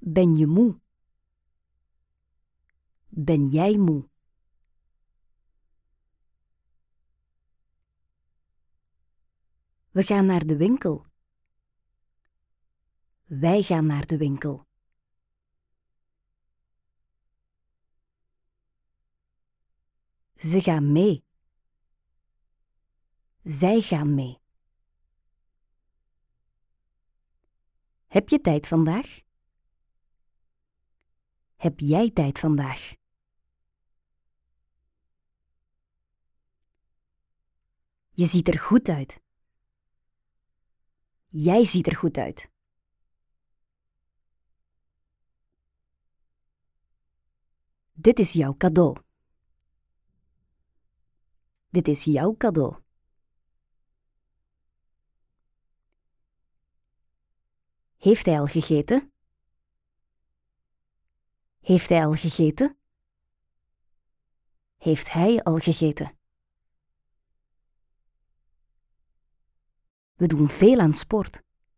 Ben je moe? Ben jij moe? We gaan naar de winkel. Wij gaan naar de winkel. Ze gaan mee. Zij gaan mee. Heb je tijd vandaag? Heb jij tijd vandaag? Je ziet er goed uit. Jij ziet er goed uit. Dit is jouw cadeau. Dit is jouw cadeau. Heeft hij al gegeten? Heeft hij al gegeten? Heeft hij al gegeten? We doen veel aan sport.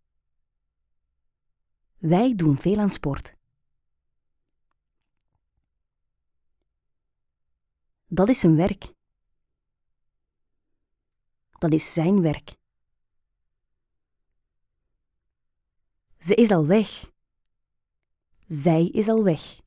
Wij doen veel aan sport. Dat is zijn werk. Dat is zijn werk. Ze is al weg. Zij is al weg.